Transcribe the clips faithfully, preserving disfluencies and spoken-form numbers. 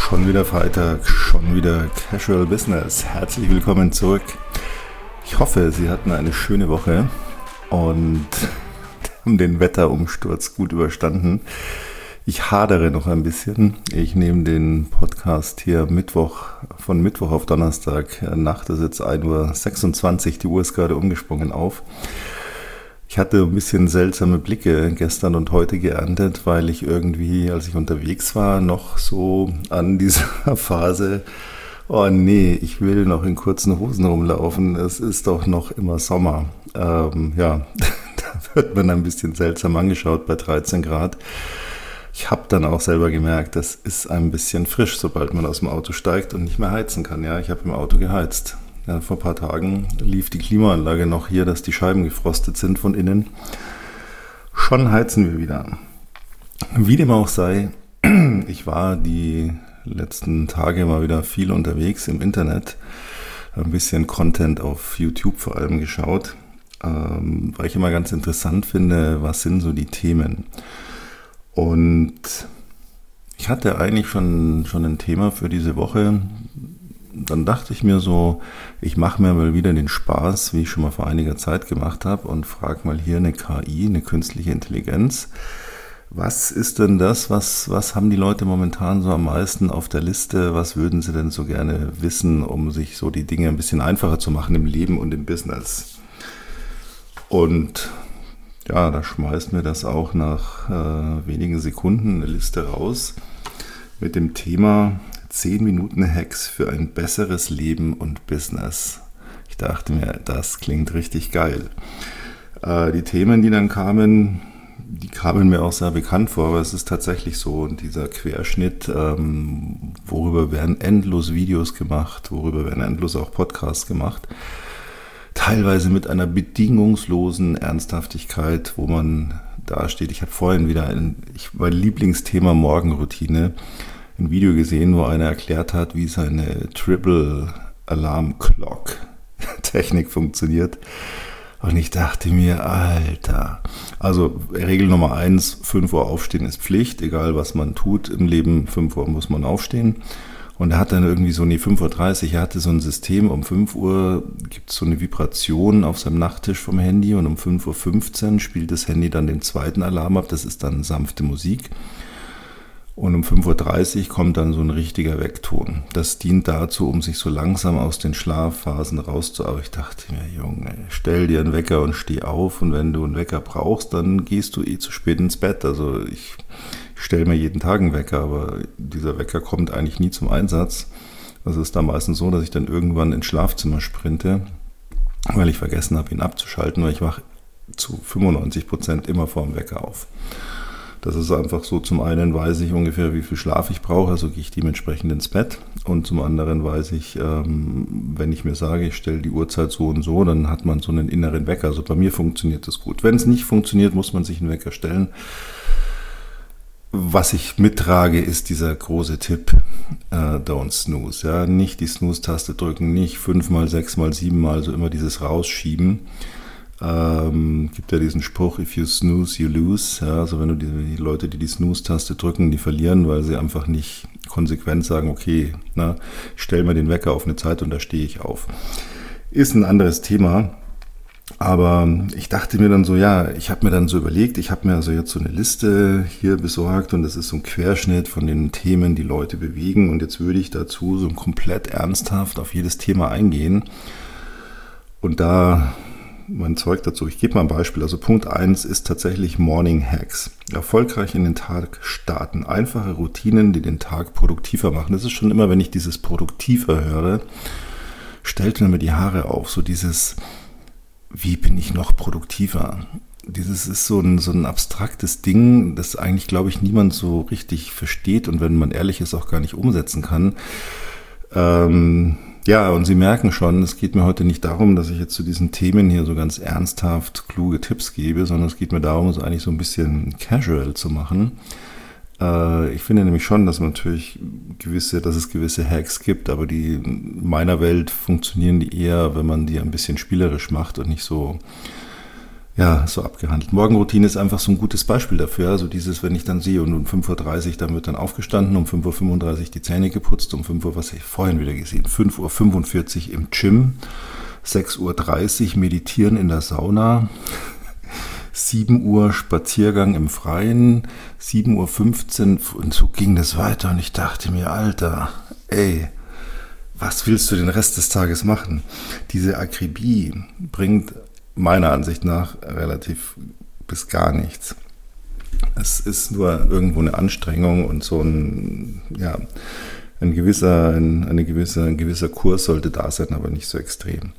Schon wieder Freitag, schon wieder Casual Business. Herzlich willkommen zurück. Ich hoffe, Sie hatten eine schöne Woche und haben den Wetterumsturz gut überstanden. Ich hadere noch ein bisschen. Ich nehme den Podcast hier Mittwoch, von Mittwoch auf Donnerstag Nacht. Es ist jetzt ein Uhr sechsundzwanzig, die Uhr ist gerade umgesprungen auf. Ich hatte ein bisschen seltsame Blicke gestern und heute geerntet, weil ich irgendwie, als ich unterwegs war, noch so an dieser Phase, oh nee, ich will noch in kurzen Hosen rumlaufen, es ist doch noch immer Sommer. Ähm, ja, da wird man ein bisschen seltsam angeschaut bei dreizehn Grad. Ich habe dann auch selber gemerkt, das ist ein bisschen frisch, sobald man aus dem Auto steigt und nicht mehr heizen kann. Ja, ich habe im Auto geheizt. Ja, vor ein paar Tagen lief die Klimaanlage noch hier, dass die Scheiben gefrostet sind von innen. Schon heizen wir wieder. Wie dem auch sei, ich war die letzten Tage mal wieder viel unterwegs im Internet. Ein bisschen Content auf YouTube vor allem geschaut, ähm, weil ich immer ganz interessant finde, was sind so die Themen. Und ich hatte eigentlich schon, schon ein Thema für diese Woche. Dann dachte ich mir so, ich mache mir mal wieder den Spaß, wie ich schon mal vor einiger Zeit gemacht habe, und frage mal hier eine K I, eine künstliche Intelligenz. Was ist denn das, was, was haben die Leute momentan so am meisten auf der Liste? Was würden sie denn so gerne wissen, um sich so die Dinge ein bisschen einfacher zu machen im Leben und im Business? Und ja, da schmeißt mir das auch nach äh, wenigen Sekunden eine Liste raus mit dem Thema zehn Minuten Hacks für ein besseres Leben und Business. Ich dachte mir, das klingt richtig geil. Äh, die Themen, die dann kamen, die kamen mir auch sehr bekannt vor, aber es ist tatsächlich so, und dieser Querschnitt, ähm, worüber werden endlos Videos gemacht, worüber werden endlos auch Podcasts gemacht, teilweise mit einer bedingungslosen Ernsthaftigkeit, wo man da steht. Ich habe vorhin wieder ein, ich, mein Lieblingsthema Morgenroutine, ein Video gesehen, wo einer erklärt hat, wie seine Triple Alarm Clock Technik funktioniert. Und ich dachte mir, Alter, also Regel Nummer eins, fünf Uhr aufstehen ist Pflicht, egal was man tut im Leben, fünf Uhr muss man aufstehen. Und er hat dann irgendwie so, nee, fünf Uhr dreißig, er hatte so ein System, um fünf Uhr gibt es so eine Vibration auf seinem Nachttisch vom Handy und um fünf Uhr fünfzehn spielt das Handy dann den zweiten Alarm ab, das ist dann sanfte Musik. Und um fünf Uhr dreißig kommt dann so ein richtiger Weckton. Das dient dazu, um sich so langsam aus den Schlafphasen rauszuarbeiten. Ich dachte mir, Junge, stell dir einen Wecker und steh auf. Und wenn du einen Wecker brauchst, dann gehst du eh zu spät ins Bett. Also ich, ich stelle mir jeden Tag einen Wecker, aber dieser Wecker kommt eigentlich nie zum Einsatz. Also es ist dann meistens so, dass ich dann irgendwann ins Schlafzimmer sprinte, weil ich vergessen habe, ihn abzuschalten, weil ich wache zu fünfundneunzig Prozent immer vor dem Wecker auf. Das ist einfach so, zum einen weiß ich ungefähr, wie viel Schlaf ich brauche, also gehe ich dementsprechend ins Bett. Und zum anderen weiß ich, ähm, wenn ich mir sage, ich stelle die Uhrzeit so und so, dann hat man so einen inneren Wecker. Also bei mir funktioniert das gut. Wenn es nicht funktioniert, muss man sich einen Wecker stellen. Was ich mittrage, ist dieser große Tipp, äh, don't snooze. Ja? Nicht die Snooze-Taste drücken, nicht fünfmal, sechsmal, siebenmal, so immer dieses Rausschieben. Ähm, gibt ja diesen Spruch, if you snooze, you lose. Ja, also wenn du die, die Leute, die die Snooze-Taste drücken, die verlieren, weil sie einfach nicht konsequent sagen, okay, na, ich stelle mir den Wecker auf eine Zeit und da stehe ich auf. Ist ein anderes Thema, aber ich dachte mir dann so, ja, ich habe mir dann so überlegt, ich habe mir also jetzt so eine Liste hier besorgt und das ist so ein Querschnitt von den Themen, die Leute bewegen, und jetzt würde ich dazu so komplett ernsthaft auf jedes Thema eingehen und da mein Zeug dazu. Ich gebe mal ein Beispiel. Also Punkt eins ist tatsächlich Morning Hacks. Erfolgreich in den Tag starten. Einfache Routinen, die den Tag produktiver machen. Das ist schon immer, wenn ich dieses produktiver höre, stellt mir die Haare auf. So dieses, wie bin ich noch produktiver? Dieses ist so ein, so ein abstraktes Ding, das eigentlich, glaube ich, niemand so richtig versteht und wenn man ehrlich ist, auch gar nicht umsetzen kann. Ähm, Ja, und Sie merken schon, es geht mir heute nicht darum, dass ich jetzt zu diesen Themen hier so ganz ernsthaft kluge Tipps gebe, sondern es geht mir darum, es eigentlich so ein bisschen casual zu machen. Äh, ich finde nämlich schon, dass man natürlich gewisse, dass es gewisse Hacks gibt, aber die in meiner Welt funktionieren die eher, wenn man die ein bisschen spielerisch macht und nicht so, ja, so abgehandelt. Morgenroutine ist einfach so ein gutes Beispiel dafür. Also dieses, wenn ich dann sehe und um fünf Uhr dreißig, dann wird dann aufgestanden, um fünf Uhr fünfunddreißig die Zähne geputzt, um fünf Uhr, was ich vorhin wieder gesehen, fünf Uhr fünfundvierzig im Gym, sechs Uhr dreißig meditieren in der Sauna, sieben Uhr Spaziergang im Freien, sieben Uhr fünfzehn und so ging das weiter und ich dachte mir, Alter, ey, was willst du den Rest des Tages machen? Diese Akribie bringt meiner Ansicht nach relativ bis gar nichts. Es ist nur irgendwo eine Anstrengung und so ein, ja, ein gewisser, ein, eine gewisse, ein gewisser Kurs sollte da sein, aber nicht so extrem.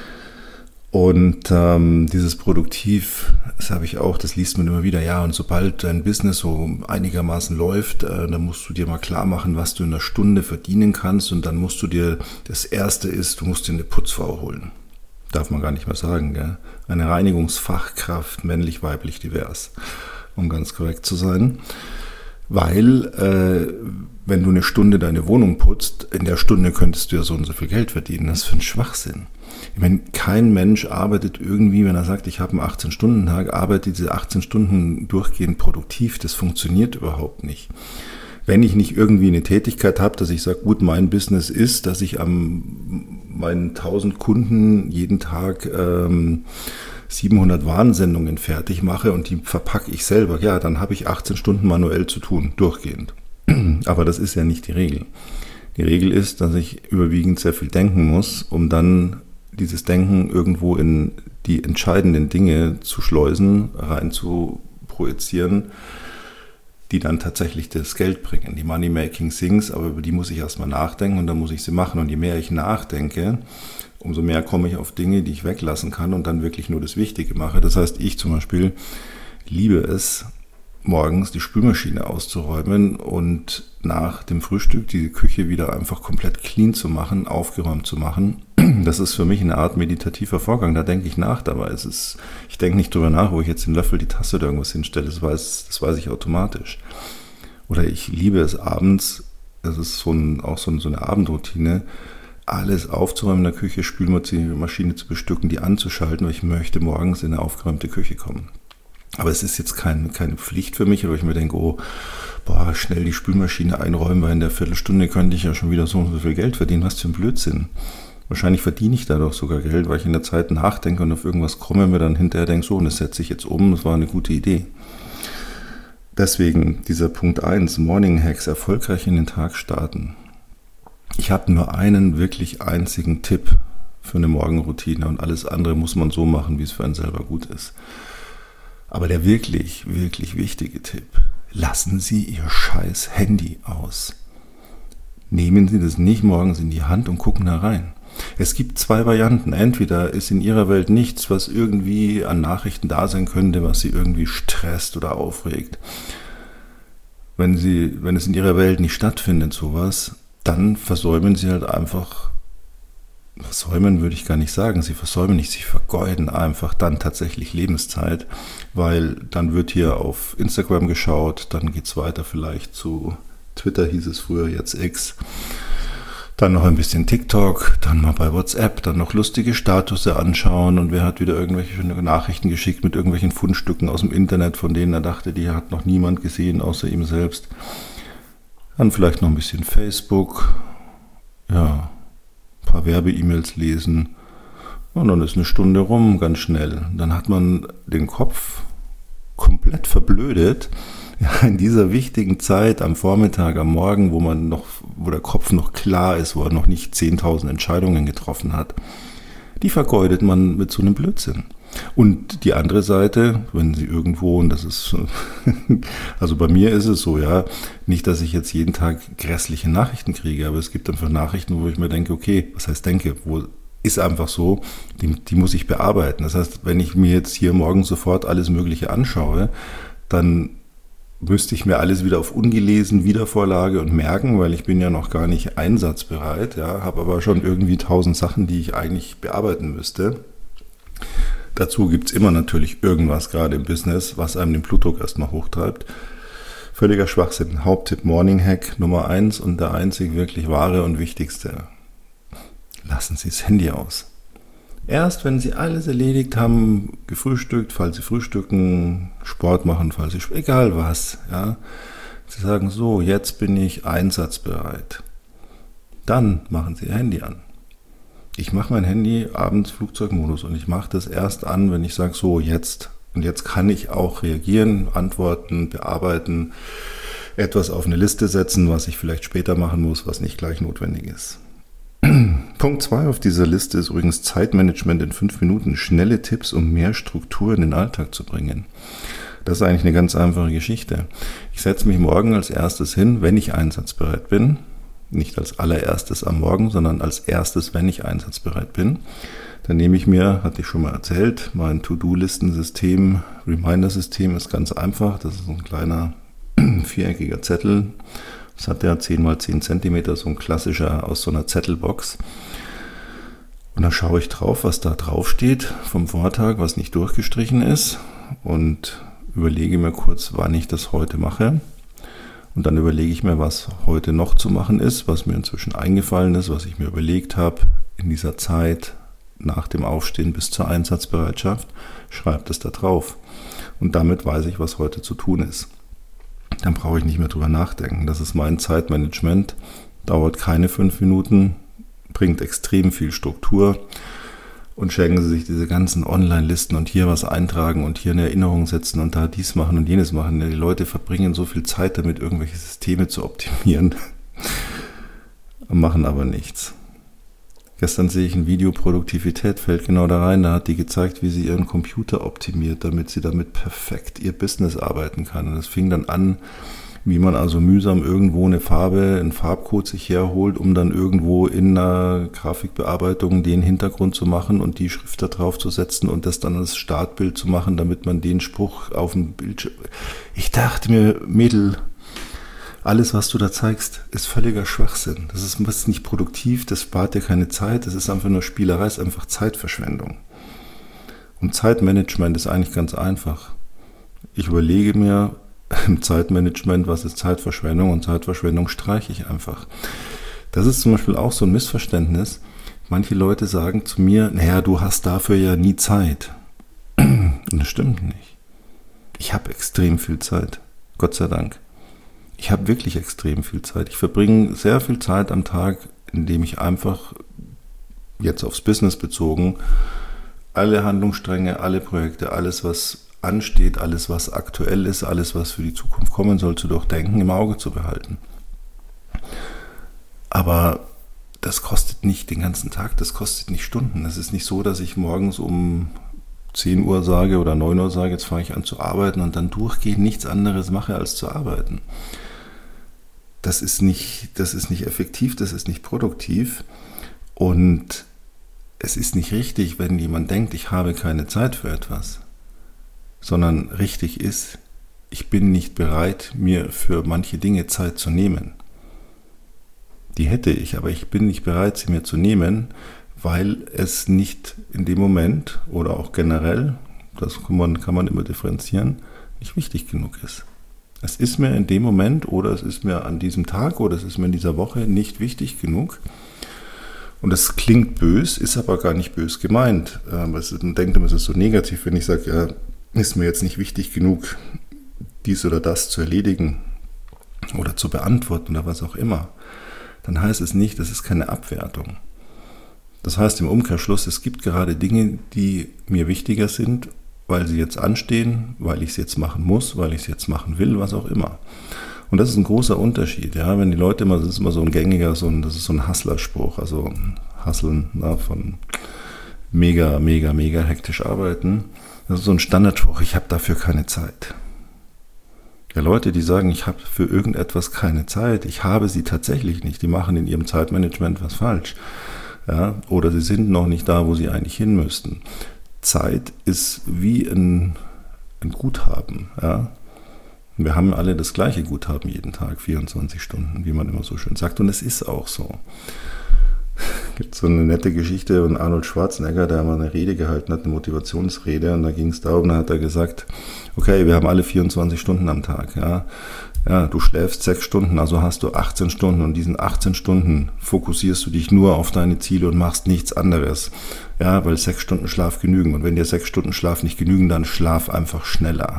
Und ähm, dieses Produktiv, das habe ich auch, das liest man immer wieder, ja, und sobald dein Business so einigermaßen läuft, äh, dann musst du dir mal klar machen, was du in einer Stunde verdienen kannst und dann musst du dir, das Erste ist, du musst dir eine Putzfrau holen. Darf man gar nicht mehr sagen, gell? Eine Reinigungsfachkraft, männlich, weiblich, divers, um ganz korrekt zu sein. Weil, äh, wenn du eine Stunde deine Wohnung putzt, in der Stunde könntest du ja so und so viel Geld verdienen. Das ist für ein Schwachsinn. Ich meine, kein Mensch arbeitet irgendwie, wenn er sagt, ich habe einen achtzehn-Stunden-Tag, arbeitet diese achtzehn Stunden durchgehend produktiv. Das funktioniert überhaupt nicht. Wenn ich nicht irgendwie eine Tätigkeit habe, dass ich sage, gut, mein Business ist, dass ich am meinen tausend Kunden jeden Tag ähm, siebenhundert Warnsendungen fertig mache und die verpacke ich selber, ja, dann habe ich achtzehn Stunden manuell zu tun, durchgehend. Aber das ist ja nicht die Regel. Die Regel ist, dass ich überwiegend sehr viel denken muss, um dann dieses Denken irgendwo in die entscheidenden Dinge zu schleusen, rein zu projizieren, die dann tatsächlich das Geld bringen, die Money-Making Things, aber über die muss ich erstmal nachdenken und dann muss ich sie machen. Und je mehr ich nachdenke, umso mehr komme ich auf Dinge, die ich weglassen kann und dann wirklich nur das Wichtige mache. Das heißt, ich zum Beispiel liebe es, morgens die Spülmaschine auszuräumen und nach dem Frühstück die Küche wieder einfach komplett clean zu machen, aufgeräumt zu machen. Das ist für mich eine Art meditativer Vorgang, da denke ich nach dabei. Es ist, ich denke nicht drüber nach, wo ich jetzt den Löffel, die Tasse oder irgendwas hinstelle, das weiß, das weiß ich automatisch. Oder ich liebe es abends, das ist so ein, auch so, ein, so eine Abendroutine, alles aufzuräumen in der Küche, Spülmaschine zu bestücken, die anzuschalten, weil ich möchte morgens in eine aufgeräumte Küche kommen. Aber es ist jetzt kein, keine Pflicht für mich, aber ich mir denke, oh, boah, schnell die Spülmaschine einräumen, weil in der Viertelstunde könnte ich ja schon wieder so und so viel Geld verdienen. Was für ein Blödsinn. Wahrscheinlich verdiene ich dadurch sogar Geld, weil ich in der Zeit nachdenke und auf irgendwas komme und mir dann hinterher denke, so, und das setze ich jetzt um, das war eine gute Idee. Deswegen dieser Punkt eins, Morning Hacks, erfolgreich in den Tag starten. Ich habe nur einen wirklich einzigen Tipp für eine Morgenroutine und alles andere muss man so machen, wie es für einen selber gut ist. Aber der wirklich, wirklich wichtige Tipp, lassen Sie Ihr scheiß Handy aus. Nehmen Sie das nicht morgens in die Hand und gucken da rein. Es gibt zwei Varianten. Entweder ist in Ihrer Welt nichts, was irgendwie an Nachrichten da sein könnte, was Sie irgendwie stresst oder aufregt. Wenn Sie, wenn es in Ihrer Welt nicht stattfindet, sowas, dann versäumen Sie halt einfach, versäumen würde ich gar nicht sagen, Sie versäumen nicht, Sie vergeuden einfach dann tatsächlich Lebenszeit, weil dann wird hier auf Instagram geschaut, dann geht es weiter vielleicht zu Twitter, hieß es früher, jetzt X, dann noch ein bisschen TikTok, dann mal bei WhatsApp, dann noch lustige Statusse anschauen und wer hat wieder irgendwelche Nachrichten geschickt mit irgendwelchen Fundstücken aus dem Internet, von denen er dachte, die hat noch niemand gesehen, außer ihm selbst. Dann vielleicht noch ein bisschen Facebook, ja, ein paar Werbe-E-Mails lesen und dann ist eine Stunde rum, ganz schnell. Dann hat man den Kopf komplett verblödet. Ja, in dieser wichtigen Zeit am Vormittag, am Morgen, wo man noch, wo der Kopf noch klar ist, wo er noch nicht zehntausend Entscheidungen getroffen hat, die vergeudet man mit so einem Blödsinn. Und die andere Seite, wenn Sie irgendwo, und das ist, also bei mir ist es so, ja, nicht, dass ich jetzt jeden Tag grässliche Nachrichten kriege, aber es gibt einfach Nachrichten, wo ich mir denke, okay, was heißt denke, wo ist einfach so, die, die muss ich bearbeiten. Das heißt, wenn ich mir jetzt hier morgen sofort alles Mögliche anschaue, dann müsste ich mir alles wieder auf ungelesen, Wiedervorlage und merken, weil ich bin ja noch gar nicht einsatzbereit, ja, habe aber schon irgendwie tausend Sachen, die ich eigentlich bearbeiten müsste. Dazu gibt es immer natürlich irgendwas, gerade im Business, was einem den Blutdruck erstmal hochtreibt. Völliger Schwachsinn. Haupttipp Morning Hack Nummer eins und der einzig wirklich wahre und wichtigste. Lassen Sie das Handy aus. Erst wenn Sie alles erledigt haben, gefrühstückt, falls Sie frühstücken, Sport machen, falls Sie, egal was, ja. Sie sagen so, jetzt bin ich einsatzbereit. Dann machen Sie Ihr Handy an. Ich mache mein Handy abends Flugzeugmodus und ich mache das erst an, wenn ich sage, so jetzt. Und jetzt kann ich auch reagieren, antworten, bearbeiten, etwas auf eine Liste setzen, was ich vielleicht später machen muss, was nicht gleich notwendig ist. Punkt zwei auf dieser Liste ist übrigens Zeitmanagement in fünf Minuten. Schnelle Tipps, um mehr Struktur in den Alltag zu bringen. Das ist eigentlich eine ganz einfache Geschichte. Ich setze mich morgen als erstes hin, wenn ich einsatzbereit bin. Nicht als allererstes am Morgen, sondern als erstes, wenn ich einsatzbereit bin. Dann nehme ich mir, hatte ich schon mal erzählt, mein To-Do-Listensystem, Reminder-System ist ganz einfach. Das ist ein kleiner viereckiger Zettel. Das hat ja zehn mal zehn Zentimeter, so ein klassischer aus so einer Zettelbox. Und dann schaue ich drauf, was da drauf steht vom Vortag, was nicht durchgestrichen ist. Und überlege mir kurz, wann ich das heute mache. Und dann überlege ich mir, was heute noch zu machen ist, was mir inzwischen eingefallen ist, was ich mir überlegt habe in dieser Zeit nach dem Aufstehen bis zur Einsatzbereitschaft. Schreibe das da drauf. Und damit weiß ich, was heute zu tun ist. Dann brauche ich nicht mehr drüber nachdenken. Das ist mein Zeitmanagement. Dauert keine fünf Minuten, bringt extrem viel Struktur. Und schenken Sie sich diese ganzen Online-Listen und hier was eintragen und hier eine Erinnerung setzen und da dies machen und jenes machen. Die Leute verbringen so viel Zeit damit, irgendwelche Systeme zu optimieren und machen aber nichts. Gestern sehe ich ein Video, Produktivität fällt genau da rein. Da hat die gezeigt, wie sie ihren Computer optimiert, damit sie damit perfekt ihr Business arbeiten kann. Und es fing dann an, wie man also mühsam irgendwo eine Farbe, einen Farbcode sich herholt, um dann irgendwo in einer Grafikbearbeitung den Hintergrund zu machen und die Schrift da drauf zu setzen und das dann als Startbild zu machen, damit man den Spruch auf dem Bildschirm... Ich dachte mir, Mädel, alles, was du da zeigst, ist völliger Schwachsinn. Das ist, das ist nicht produktiv, das spart dir keine Zeit, das ist einfach nur Spielerei, es ist einfach Zeitverschwendung. Und Zeitmanagement ist eigentlich ganz einfach. Ich überlege mir im Zeitmanagement, was ist Zeitverschwendung, und Zeitverschwendung streiche ich einfach. Das ist zum Beispiel auch so ein Missverständnis. Manche Leute sagen zu mir, naja, du hast dafür ja nie Zeit. Und das stimmt nicht. Ich habe extrem viel Zeit, Gott sei Dank. Ich habe wirklich extrem viel Zeit. Ich verbringe sehr viel Zeit am Tag, indem ich einfach, jetzt aufs Business bezogen, alle Handlungsstränge, alle Projekte, alles, was ansteht, alles, was aktuell ist, alles, was für die Zukunft kommen soll, zu durchdenken, im Auge zu behalten. Aber das kostet nicht den ganzen Tag, das kostet nicht Stunden. Es ist nicht so, dass ich morgens um zehn Uhr sage oder neun Uhr sage, jetzt fange ich an zu arbeiten und dann durchgehend nichts anderes mache, als zu arbeiten. Das ist nicht, das ist nicht effektiv, das ist nicht produktiv und es ist nicht richtig, wenn jemand denkt, ich habe keine Zeit für etwas, sondern richtig ist, ich bin nicht bereit, mir für manche Dinge Zeit zu nehmen. Die hätte ich, aber ich bin nicht bereit, sie mir zu nehmen, weil es nicht in dem Moment oder auch generell, das kann man, kann man immer differenzieren, nicht wichtig genug ist. Es ist mir in dem Moment oder es ist mir an diesem Tag oder es ist mir in dieser Woche nicht wichtig genug. Und das klingt bös, ist aber gar nicht bös gemeint. Man denkt immer, es ist so negativ, wenn ich sage, ja, ist mir jetzt nicht wichtig genug, dies oder das zu erledigen oder zu beantworten oder was auch immer. Dann heißt es nicht, das ist keine Abwertung. Das heißt im Umkehrschluss, es gibt gerade Dinge, die mir wichtiger sind, weil sie jetzt anstehen, weil ich es jetzt machen muss, weil ich es jetzt machen will, was auch immer. Und das ist ein großer Unterschied. Ja? Wenn die Leute immer, das ist immer so ein gängiger, so ein, das ist so ein Hustler-Spruch, also Hustlen, na, von mega, mega, mega hektisch arbeiten. Das ist so ein Standardspruch, ich habe dafür keine Zeit. Ja, Leute, die sagen, ich habe für irgendetwas keine Zeit, ich habe sie tatsächlich nicht, die machen in ihrem Zeitmanagement was falsch. Ja, oder sie sind noch nicht da, wo sie eigentlich hin müssten. Zeit ist wie ein, ein Guthaben. Ja. Wir haben alle das gleiche Guthaben jeden Tag, vierundzwanzig Stunden, wie man immer so schön sagt. Und es ist auch so. gibt so eine nette Geschichte von Arnold Schwarzenegger, der mal eine Rede gehalten hat, eine Motivationsrede, und da ging es darum, da hat er gesagt, okay, wir haben alle vierundzwanzig Stunden am Tag, ja. Ja, du schläfst sechs Stunden, also hast du achtzehn Stunden, und diesen achtzehn Stunden fokussierst du dich nur auf deine Ziele und machst nichts anderes. Ja, weil sechs Stunden Schlaf genügen, und wenn dir sechs Stunden Schlaf nicht genügen, dann schlaf einfach schneller.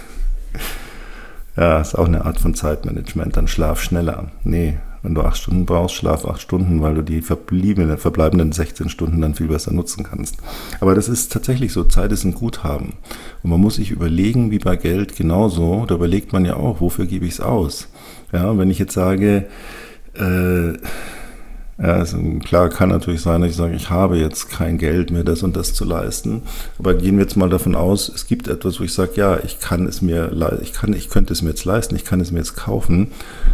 Ja, ist auch eine Art von Zeitmanagement, dann schlaf schneller. Nee, wenn du acht Stunden brauchst, schlaf acht Stunden, weil du die verbleibenden, verbleibenden sechzehn Stunden dann viel besser nutzen kannst. Aber das ist tatsächlich so, Zeit ist ein Guthaben. Und man muss sich überlegen, wie bei Geld genauso, da überlegt man ja auch, wofür gebe ich es aus? Ja, wenn ich jetzt sage, äh, ja, also klar, kann natürlich sein, dass ich sage, ich habe jetzt kein Geld mehr, das und das zu leisten. Aber gehen wir jetzt mal davon aus, es gibt etwas, wo ich sage, ja, ich kann es mir, ich kann, ich könnte es mir jetzt leisten, ich kann es mir jetzt kaufen.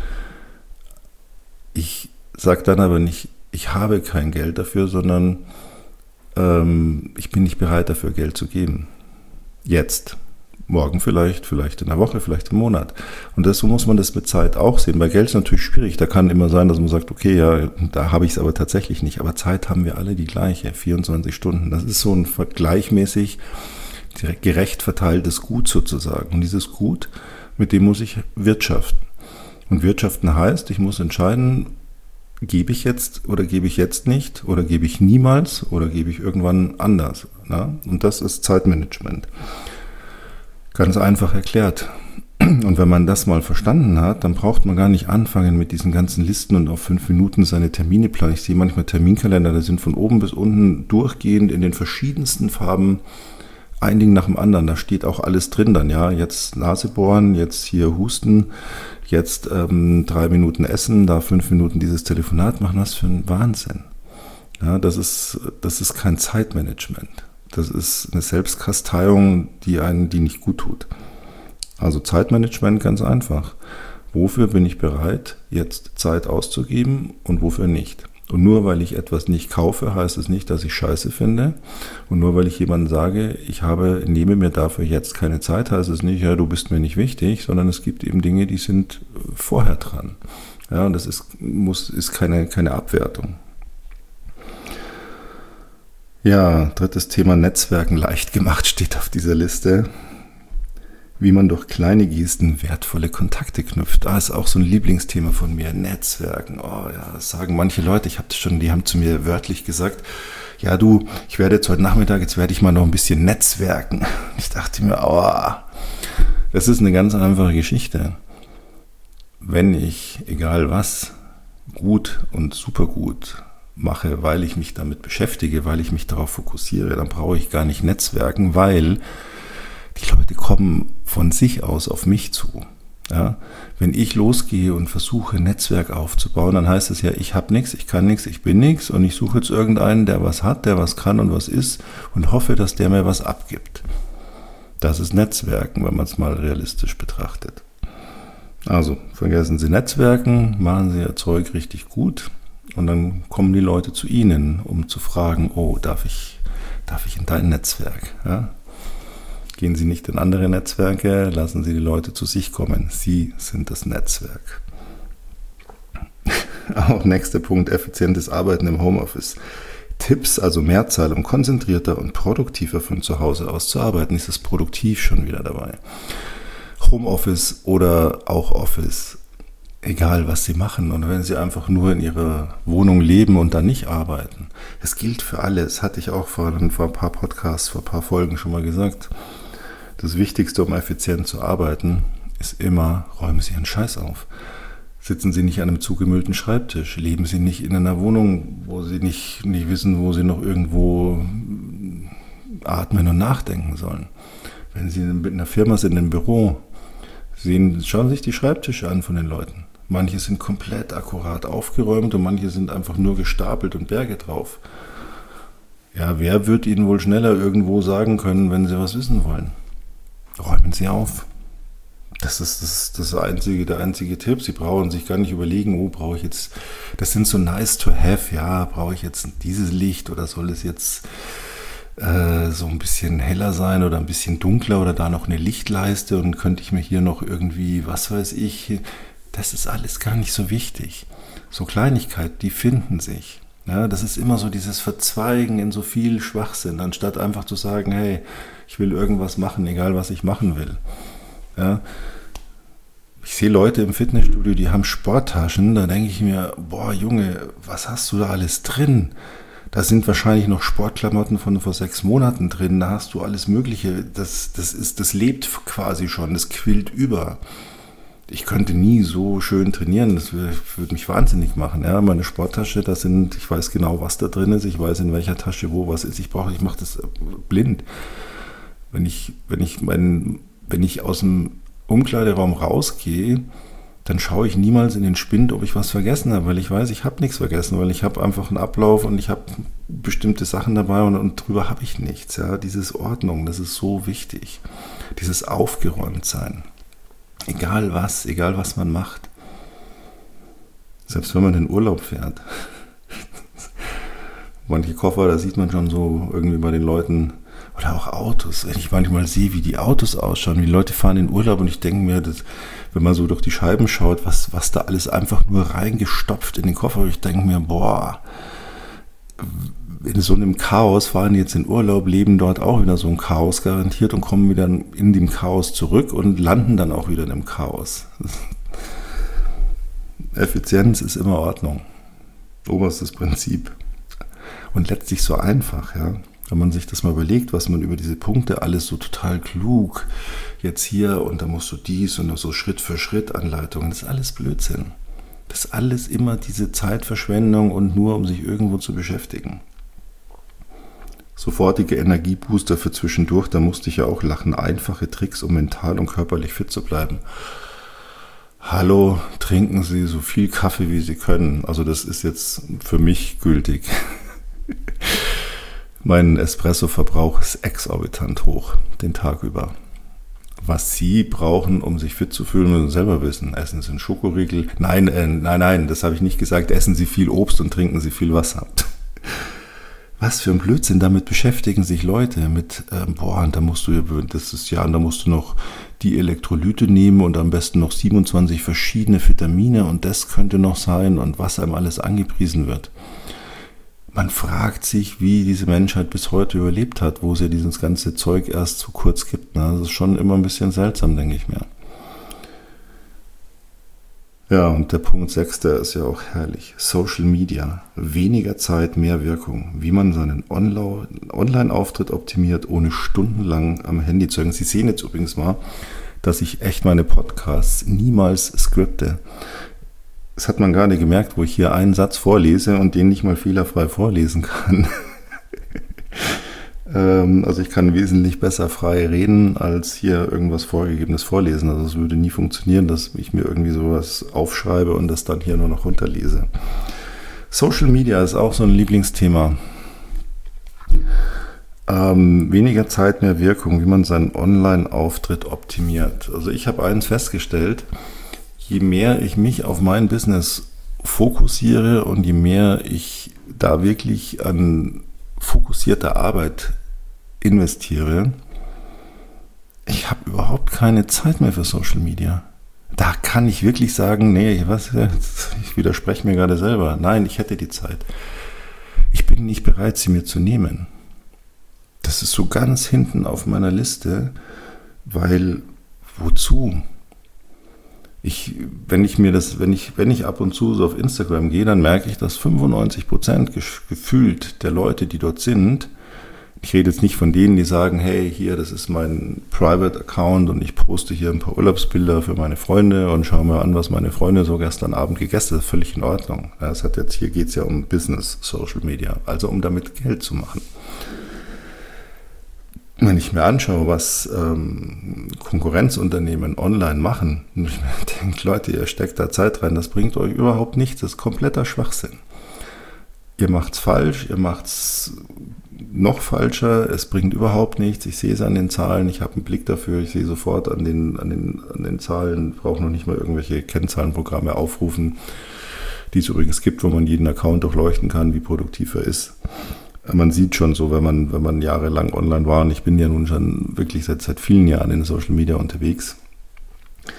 Ich sage dann aber nicht, ich habe kein Geld dafür, sondern ähm, ich bin nicht bereit dafür, Geld zu geben. Jetzt. Morgen vielleicht, vielleicht in einer Woche, vielleicht im Monat. Und das, so muss man das mit Zeit auch sehen. Bei Geld ist es natürlich schwierig. Da kann immer sein, dass man sagt, okay, ja, da habe ich es aber tatsächlich nicht. Aber Zeit haben wir alle die gleiche, vierundzwanzig Stunden. Das ist so ein gleichmäßig gerecht verteiltes Gut sozusagen. Und dieses Gut, mit dem muss ich wirtschaften. Und wirtschaften heißt, ich muss entscheiden, gebe ich jetzt oder gebe ich jetzt nicht oder gebe ich niemals oder gebe ich irgendwann anders. Na? Und das ist Zeitmanagement. Ganz einfach erklärt. Und wenn man das mal verstanden hat, dann braucht man gar nicht anfangen mit diesen ganzen Listen und auf fünf Minuten seine Termine planen. Ich sehe manchmal Terminkalender, da sind von oben bis unten durchgehend in den verschiedensten Farben ein Ding nach dem anderen. Da steht auch alles drin dann, ja. Jetzt Nase bohren, jetzt hier husten, jetzt ähm, drei Minuten essen, da fünf Minuten dieses Telefonat machen. Was für ein Wahnsinn. Ja, das ist, das ist kein Zeitmanagement. Das ist eine Selbstkasteiung, die einen, die nicht gut tut. Also Zeitmanagement ganz einfach. Wofür bin ich bereit, jetzt Zeit auszugeben und wofür nicht? Und nur weil ich etwas nicht kaufe, heißt es nicht, dass ich Scheiße finde. Und nur weil ich jemandem sage, ich habe, nehme mir dafür jetzt keine Zeit, heißt es nicht, ja, du bist mir nicht wichtig, sondern es gibt eben Dinge, die sind vorher dran. Ja, und das ist, muss, ist keine, keine Abwertung. Ja, drittes Thema, Netzwerken leicht gemacht steht auf dieser Liste. Wie man durch kleine Gesten wertvolle Kontakte knüpft. Da ist auch so ein Lieblingsthema von mir, Netzwerken. Oh ja, das sagen manche Leute, ich habe das schon, die haben zu mir wörtlich gesagt, ja du, ich werde jetzt heute Nachmittag, jetzt werde ich mal noch ein bisschen netzwerken. Ich dachte mir, oh, das ist eine ganz einfache Geschichte. Wenn ich, egal was, gut und super gut mache, weil ich mich damit beschäftige, weil ich mich darauf fokussiere, dann brauche ich gar nicht netzwerken, weil die Leute kommen von sich aus auf mich zu. Ja? Wenn ich losgehe und versuche, ein Netzwerk aufzubauen, dann heißt es ja, ich habe nichts, ich kann nichts, ich bin nichts und ich suche jetzt irgendeinen, der was hat, der was kann und was ist und hoffe, dass der mir was abgibt. Das ist Netzwerken, wenn man es mal realistisch betrachtet. Also, vergessen Sie Netzwerken, machen Sie Ihr Zeug richtig gut. Und dann kommen die Leute zu Ihnen, um zu fragen, oh, darf ich, darf ich in dein Netzwerk? Ja? Gehen Sie nicht in andere Netzwerke, lassen Sie die Leute zu sich kommen. Sie sind das Netzwerk. Auch nächster Punkt, effizientes Arbeiten im Homeoffice. Tipps, also Mehrzahl, um konzentrierter und produktiver von zu Hause aus zu arbeiten. Ist das produktiv schon wieder dabei? Homeoffice oder auch Office. Egal, was Sie machen, oder wenn Sie einfach nur in Ihrer Wohnung leben und dann nicht arbeiten. Es gilt für alle. Das hatte ich auch vor, vor ein paar Podcasts, vor ein paar Folgen schon mal gesagt. Das Wichtigste, um effizient zu arbeiten, ist immer, räumen Sie Ihren Scheiß auf. Sitzen Sie nicht an einem zugemüllten Schreibtisch. Leben Sie nicht in einer Wohnung, wo Sie nicht, nicht wissen, wo Sie noch irgendwo atmen und nachdenken sollen. Wenn Sie mit einer Firma sind im Büro, sehen, schauen Sie sich die Schreibtische an von den Leuten. Manche sind komplett akkurat aufgeräumt und manche sind einfach nur gestapelt und Berge drauf. Ja, wer wird Ihnen wohl schneller irgendwo sagen können, wenn Sie was wissen wollen? Räumen Sie auf. Das ist das, das einzige, der einzige Tipp. Sie brauchen sich gar nicht überlegen, oh, brauche ich jetzt, das sind so nice to have, ja, brauche ich jetzt dieses Licht oder soll es jetzt äh, so ein bisschen heller sein oder ein bisschen dunkler oder da noch eine Lichtleiste und könnte ich mir hier noch irgendwie, was weiß ich, das ist alles gar nicht so wichtig. So Kleinigkeiten, die finden sich. Ja, das ist immer so dieses Verzweigen in so viel Schwachsinn, anstatt einfach zu sagen, hey, ich will irgendwas machen, egal was ich machen will. Ja, ich sehe Leute im Fitnessstudio, die haben Sporttaschen, da denke ich mir, boah Junge, was hast du da alles drin? Da sind wahrscheinlich noch Sportklamotten von vor sechs Monaten drin, da hast du alles Mögliche, das, das, ist, das lebt quasi schon, das quillt über. Ich könnte nie so schön trainieren, das würde, würde mich wahnsinnig machen. Ja, meine Sporttasche, da sind, ich weiß genau, was da drin ist, ich weiß in welcher Tasche wo was ist, ich brauche, ich mache das blind. Wenn ich, wenn ich mein, wenn ich aus dem Umkleideraum rausgehe, dann schaue ich niemals in den Spind, ob ich was vergessen habe, weil ich weiß, ich habe nichts vergessen, weil ich habe einfach einen Ablauf und ich habe bestimmte Sachen dabei und, und drüber habe ich nichts. Ja, dieses Ordnung, das ist so wichtig. Dieses Aufgeräumtsein. Egal was, egal was man macht. Selbst wenn man in den Urlaub fährt. Manche Koffer, da sieht man schon so irgendwie bei den Leuten, oder auch Autos, wenn ich manchmal sehe, wie die Autos ausschauen, wie die Leute fahren in Urlaub und ich denke mir, dass, wenn man so durch die Scheiben schaut, was, was da alles einfach nur reingestopft in den Koffer, ich denke mir, boah, in so einem Chaos fahren die jetzt in Urlaub, leben dort auch wieder so ein Chaos garantiert und kommen wieder in dem Chaos zurück und landen dann auch wieder in dem Chaos. Effizienz ist immer Ordnung. Oberstes Prinzip. Und letztlich so einfach, ja. Wenn man sich das mal überlegt, was man über diese Punkte alles so total klug jetzt hier und da musst du dies und so Schritt für Schritt Anleitungen, das ist alles Blödsinn. Das ist alles immer diese Zeitverschwendung und nur um sich irgendwo zu beschäftigen. Sofortige Energiebooster für zwischendurch, da musste ich ja auch lachen. Einfache Tricks, um mental und körperlich fit zu bleiben. Hallo, trinken Sie so viel Kaffee, wie Sie können. Also das ist jetzt für mich gültig. Mein Espresso-Verbrauch ist exorbitant hoch, den Tag über. Was Sie brauchen, um sich fit zu fühlen, müssen Sie selber wissen. Essen Sie einen Schokoriegel. Nein, äh, nein, nein, das habe ich nicht gesagt. Essen Sie viel Obst und trinken Sie viel Wasser. Was für ein Blödsinn, damit beschäftigen sich Leute mit, äh, boah, und da musst du, das ist ja, und da musst du noch die Elektrolyte nehmen und am besten noch siebenundzwanzig verschiedene Vitamine und das könnte noch sein und was einem alles angepriesen wird. Man fragt sich, wie diese Menschheit bis heute überlebt hat, wo es ja dieses ganze Zeug erst zu kurz gibt. Das ist schon immer ein bisschen seltsam, denke ich mir. Ja, und der Punkt sechs, der ist ja auch herrlich. Social Media. Weniger Zeit, mehr Wirkung. Wie man seinen Online-Auftritt optimiert, ohne stundenlang am Handy zu hängen. Sie sehen jetzt übrigens mal, dass ich echt meine Podcasts niemals skripte. Das hat man gerade gemerkt, wo ich hier einen Satz vorlese und den nicht mal fehlerfrei vorlesen kann. ähm, also ich kann wesentlich besser frei reden, als hier irgendwas Vorgegebenes vorlesen. Also es würde nie funktionieren, dass ich mir irgendwie sowas aufschreibe und das dann hier nur noch runterlese. Social Media ist auch so ein Lieblingsthema. Ähm, weniger Zeit, mehr Wirkung, wie man seinen Online-Auftritt optimiert. Also ich habe eins festgestellt, je mehr ich mich auf mein Business fokussiere und je mehr ich da wirklich an fokussierter Arbeit investiere, ich habe überhaupt keine Zeit mehr für Social Media. Da kann ich wirklich sagen, nee, was, ich widerspreche mir gerade selber. Nein, ich hätte die Zeit. Ich bin nicht bereit, sie mir zu nehmen. Das ist so ganz hinten auf meiner Liste, weil wozu? Ich, wenn ich mir das, wenn ich, wenn ich ab und zu so auf Instagram gehe, dann merke ich, dass fünfundneunzig Prozent gefühlt der Leute, die dort sind, ich rede jetzt nicht von denen, die sagen, hey, hier, das ist mein Private Account und ich poste hier ein paar Urlaubsbilder für meine Freunde und schaue mir an, was meine Freunde so gestern Abend gegessen haben. Das ist völlig in Ordnung. Das hat jetzt, hier geht es ja um Business, Social Media, also um damit Geld zu machen. Wenn ich mir anschaue, was ähm, Konkurrenzunternehmen online machen, und ich mir denke, Leute, ihr steckt da Zeit rein, das bringt euch überhaupt nichts, das ist kompletter Schwachsinn. Ihr macht's falsch, ihr macht's noch falscher, es bringt überhaupt nichts, ich sehe es an den Zahlen, ich habe einen Blick dafür, ich sehe sofort an den, an den, an den Zahlen, brauche noch nicht mal irgendwelche Kennzahlenprogramme aufrufen, die es übrigens gibt, wo man jeden Account durchleuchten kann, wie produktiv er ist. Man sieht schon so, wenn man, wenn man jahrelang online war, und ich bin ja nun schon wirklich seit, seit vielen Jahren in Social Media unterwegs.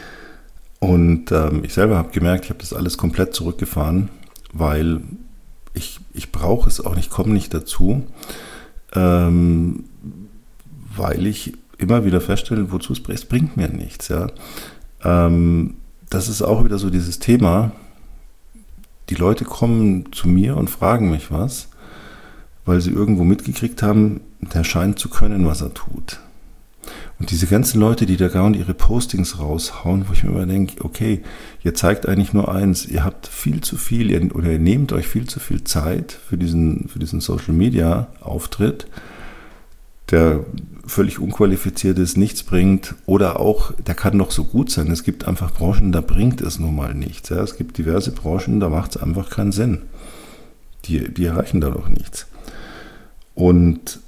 Und ähm, ich selber habe gemerkt, ich habe das alles komplett zurückgefahren, weil ich, ich brauche es auch nicht, komme nicht dazu, ähm, weil ich immer wieder feststelle, wozu es bringt, es bringt mir nichts. Ja. Ähm, das ist auch wieder so dieses Thema, die Leute kommen zu mir und fragen mich was, weil sie irgendwo mitgekriegt haben, der scheint zu können, was er tut. Und diese ganzen Leute, die da gar nicht ihre Postings raushauen, wo ich mir immer denke, okay, ihr zeigt eigentlich nur eins, ihr habt viel zu viel, ihr, oder ihr nehmt euch viel zu viel Zeit für diesen, für diesen Social-Media-Auftritt, der völlig unqualifiziert ist, nichts bringt, oder auch, der kann doch so gut sein. Es gibt einfach Branchen, da bringt es nun mal nichts. Ja. Es gibt diverse Branchen, da macht es einfach keinen Sinn. Die, die erreichen da doch nichts. Und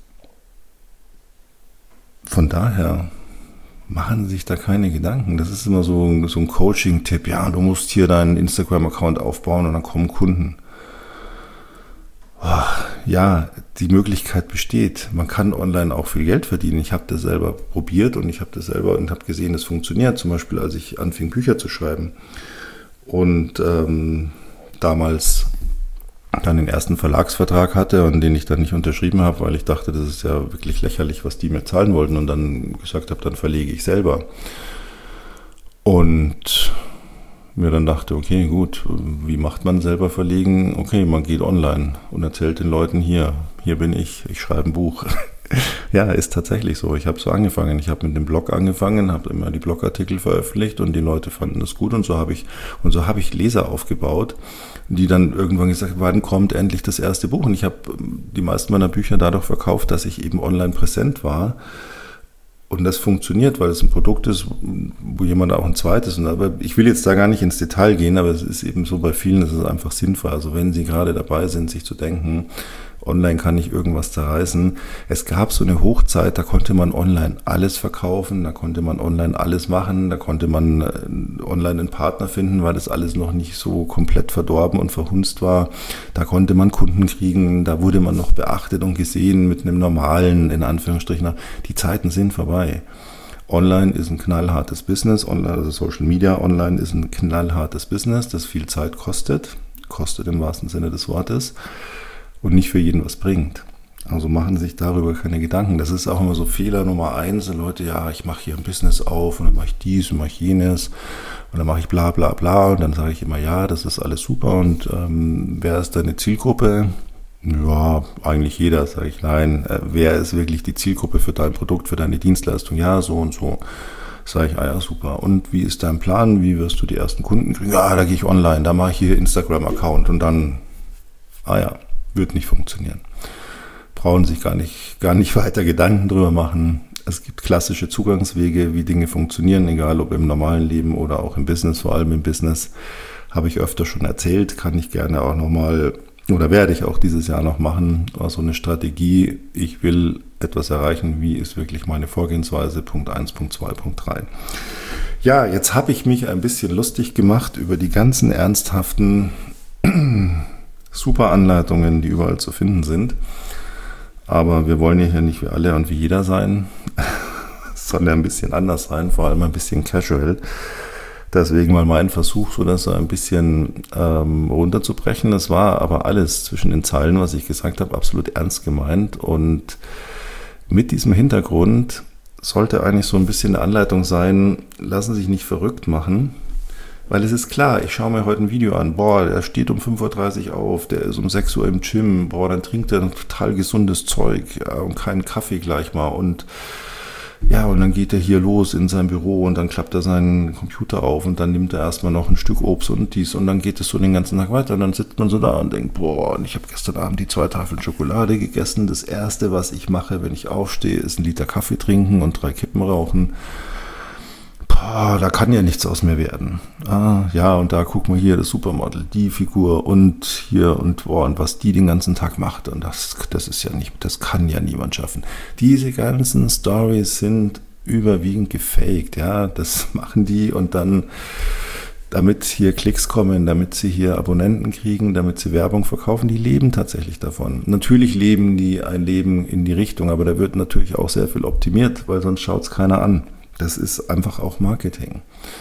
von daher machen Sie sich da keine Gedanken. Das ist immer so, so ein Coaching-Tipp. Ja, du musst hier deinen Instagram-Account aufbauen und dann kommen Kunden. Oh, ja, die Möglichkeit besteht. Man kann online auch viel Geld verdienen. Ich habe das selber probiert und ich habe das selber und habe gesehen, es funktioniert. Zum Beispiel, als ich anfing, Bücher zu schreiben und ähm, damals dann den ersten Verlagsvertrag hatte und den ich dann nicht unterschrieben habe, weil ich dachte, das ist ja wirklich lächerlich, was die mir zahlen wollten, und dann gesagt habe, dann verlege ich selber. Und mir dann dachte, okay, gut, wie macht man selber verlegen? Okay, man geht online und erzählt den Leuten, hier, hier bin ich, ich schreibe ein Buch. Ja, ist tatsächlich so. Ich habe so angefangen. Ich habe mit dem Blog angefangen, habe immer die Blogartikel veröffentlicht und die Leute fanden das gut, und so habe ich und so habe ich Leser aufgebaut, die dann irgendwann gesagt haben, wann kommt endlich das erste Buch? Und ich habe die meisten meiner Bücher dadurch verkauft, dass ich eben online präsent war. Und das funktioniert, weil es ein Produkt ist, wo jemand auch ein zweites, und aber ich will jetzt da gar nicht ins Detail gehen, aber es ist eben so, bei vielen ist es einfach sinnvoll. Also wenn Sie gerade dabei sind, sich zu denken, online kann ich irgendwas zerreißen. Es gab so eine Hochzeit, da konnte man online alles verkaufen, da konnte man online alles machen, da konnte man online einen Partner finden, weil das alles noch nicht so komplett verdorben und verhunzt war. Da konnte man Kunden kriegen, da wurde man noch beachtet und gesehen mit einem normalen, in Anführungsstrichen. Die Zeiten sind vorbei. Online ist ein knallhartes Business, online, also Social Media online ist ein knallhartes Business, das viel Zeit kostet, kostet im wahrsten Sinne des Wortes, und nicht für jeden was bringt. Also machen Sie sich darüber keine Gedanken. Das ist auch immer so Fehler Nummer eins. Leute, ja, ich mache hier ein Business auf und dann mache ich dies und mache ich jenes und dann mache ich bla bla bla, und dann sage ich immer, ja, das ist alles super, und ähm, wer ist deine Zielgruppe? Ja, eigentlich jeder, sage ich, nein. Äh, wer ist wirklich die Zielgruppe für dein Produkt, für deine Dienstleistung? Ja, so und so. Sage ich, ah ja, super. Und wie ist dein Plan? Wie wirst du die ersten Kunden kriegen? Ja, da gehe ich online, da mache ich hier Instagram-Account, und dann, ah ja, wird nicht funktionieren. Brauchen sich gar nicht, gar nicht weiter Gedanken drüber machen. Es gibt klassische Zugangswege, wie Dinge funktionieren, egal ob im normalen Leben oder auch im Business, vor allem im Business, habe ich öfter schon erzählt, kann ich gerne auch nochmal, oder werde ich auch dieses Jahr noch machen, also eine Strategie, ich will etwas erreichen, wie ist wirklich meine Vorgehensweise, Punkt eins, Punkt zwei, Punkt drei. Ja, jetzt habe ich mich ein bisschen lustig gemacht über die ganzen ernsthaften super Anleitungen, die überall zu finden sind. Aber wir wollen ja hier nicht wie alle und wie jeder sein. Es soll ja ein bisschen anders sein, vor allem ein bisschen casual. Deswegen mal mein Versuch, so das so ein bisschen ähm, runterzubrechen. Das war aber alles zwischen den Zeilen, was ich gesagt habe, absolut ernst gemeint. Und mit diesem Hintergrund sollte eigentlich so ein bisschen eine Anleitung sein, lassen Sie sich nicht verrückt machen. Weil es ist klar, ich schaue mir heute ein Video an, boah, der steht um fünf Uhr dreißig auf, der ist um sechs Uhr im Gym, boah, dann trinkt er ein total gesundes Zeug, ja, und keinen Kaffee gleich mal, und ja, und dann geht er hier los in sein Büro und dann klappt er seinen Computer auf und dann nimmt er erstmal noch ein Stück Obst und dies, und dann geht es so den ganzen Tag weiter, und dann sitzt man so da und denkt, boah, und ich habe gestern Abend die zwei Tafeln Schokolade gegessen, das Erste, was ich mache, wenn ich aufstehe, ist ein Liter Kaffee trinken und drei Kippen rauchen. Boah, da kann ja nichts aus mir werden. Ah, ja, und da guck mal hier, das Supermodel, die Figur und hier und boah, und was die den ganzen Tag macht. Und das, das ist ja nicht, das kann ja niemand schaffen. Diese ganzen Stories sind überwiegend gefaked, ja, das machen die, und dann, damit hier Klicks kommen, damit sie hier Abonnenten kriegen, damit sie Werbung verkaufen, die leben tatsächlich davon. Natürlich leben die ein Leben in die Richtung, aber da wird natürlich auch sehr viel optimiert, weil sonst schaut es keiner an. Das ist einfach auch Marketing.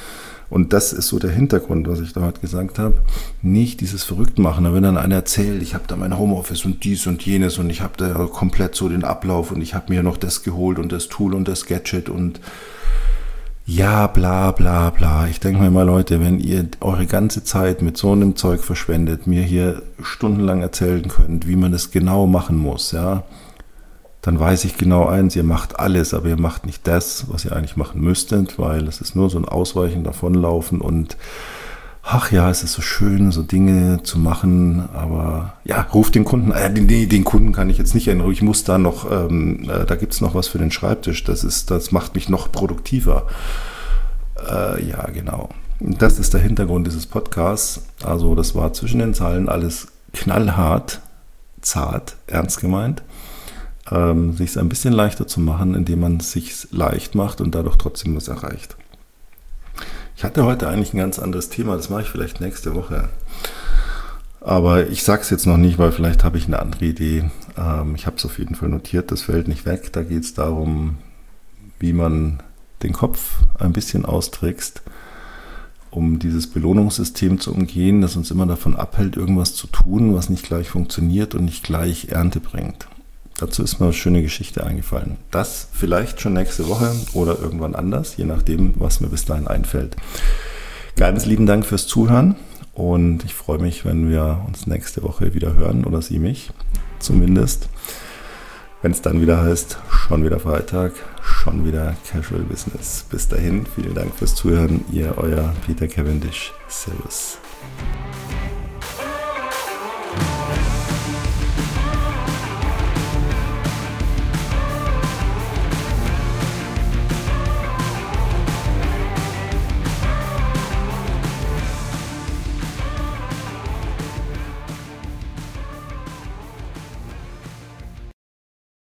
Und das ist so der Hintergrund, was ich da heute gesagt habe. Nicht dieses Verrücktmachen. Da wenn dann einer erzählt, ich habe da mein Homeoffice und dies und jenes und ich habe da komplett so den Ablauf und ich habe mir noch das geholt und das Tool und das Gadget und ja, bla bla bla. Ich denke mir mal, Leute, wenn ihr eure ganze Zeit mit so einem Zeug verschwendet, mir hier stundenlang erzählen könnt, wie man das genau machen muss, ja, dann weiß ich genau eins, ihr macht alles, aber ihr macht nicht das, was ihr eigentlich machen müsstet, weil es ist nur so ein Ausweichen, Davonlaufen und ach ja, es ist so schön, so Dinge zu machen, aber ja, ruft den Kunden, äh, nee, den Kunden kann ich jetzt nicht ändern, ich muss da noch, ähm, äh, da gibt es noch was für den Schreibtisch, das ist, das macht mich noch produktiver. Äh, ja, genau. Das ist der Hintergrund dieses Podcasts, also das war zwischen den Zeilen alles knallhart, zart, ernst gemeint. Ähm, sich es ein bisschen leichter zu machen, indem man es sich leicht macht und dadurch trotzdem was erreicht. Ich hatte heute eigentlich ein ganz anderes Thema, das mache ich vielleicht nächste Woche. Aber ich sage es jetzt noch nicht, weil vielleicht habe ich eine andere Idee. Ähm, ich habe es auf jeden Fall notiert, das fällt nicht weg. Da geht es darum, wie man den Kopf ein bisschen austrickst, um dieses Belohnungssystem zu umgehen, das uns immer davon abhält, irgendwas zu tun, was nicht gleich funktioniert und nicht gleich Ernte bringt. Dazu ist mir eine schöne Geschichte eingefallen. Das vielleicht schon nächste Woche oder irgendwann anders, je nachdem, was mir bis dahin einfällt. Ganz lieben Dank fürs Zuhören und ich freue mich, wenn wir uns nächste Woche wieder hören oder Sie mich zumindest. Wenn es dann wieder heißt, schon wieder Freitag, schon wieder Casual Business. Bis dahin, vielen Dank fürs Zuhören. Ihr, euer Peter Cavendish. Servus.